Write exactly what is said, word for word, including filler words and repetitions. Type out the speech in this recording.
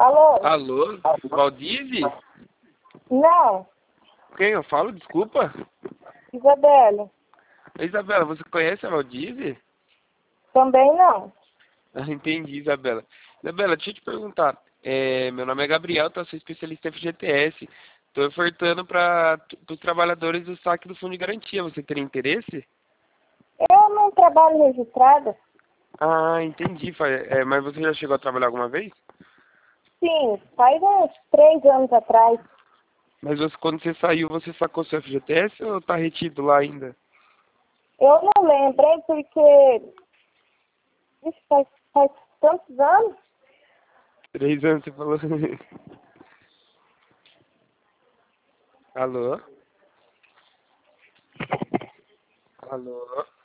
Alô? Alô? Valdívia? Não, Quem eu falo? Desculpa. Isabela. Isabela, você conhece a Valdívia? Também não. Ah, entendi, Isabela. Isabela, deixa eu te perguntar. É, meu nome é Gabriel, tá? Sou especialista em F G T S. Estou ofertando para os trabalhadores o saque do fundo de garantia. Você teria interesse? Eu não trabalho registrada. Ah, entendi. Fa- É, mas você já chegou a trabalhar alguma vez? Sim, faz uns três anos atrás. Mas você, quando você saiu, você sacou seu F G T S ou tá retido lá ainda? Eu não lembrei porque isso faz, faz tantos anos. Três anos, você falou. Alô? Alô?